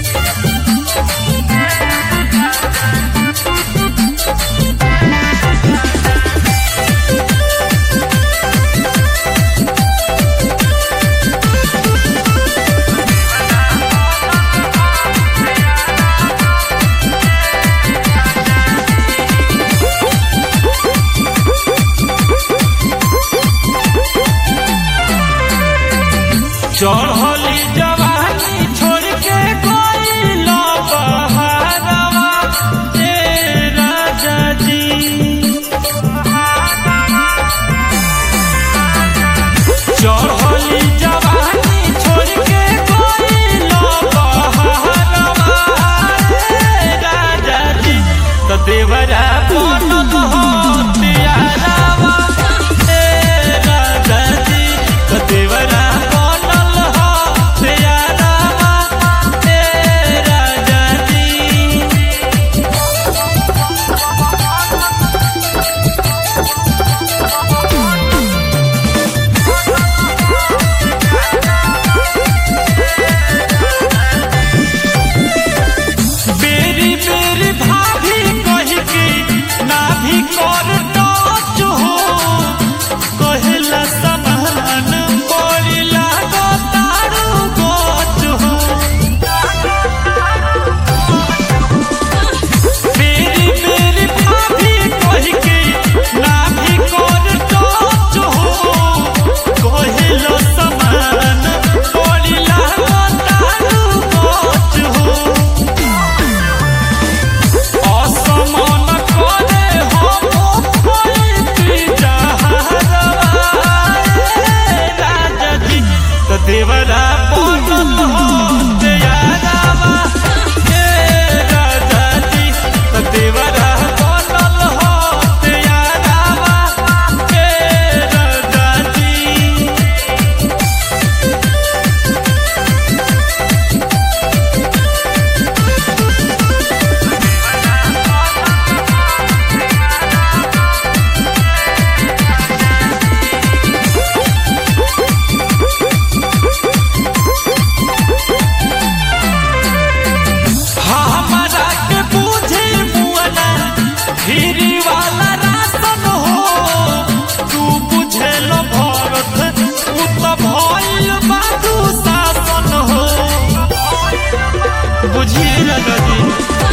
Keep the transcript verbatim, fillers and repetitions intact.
चढ़ली जवानी छोड़ के गइलो बहारवा ए राजा जी। चढ़ली जवानी छोड़ के गइलो बहारवा ए राजा जी। तो देवरा बनल हो तियारवा ए राजा जी। तो देवरा देवरा बनल हो तियारवा ए राजा जी। तो देवरा बनल हो तियारवा ए राजा जी। हीरी वाला राशन हो तू बुझेल भरत तू तो भइल बाबू शासन हो बुझिए जी।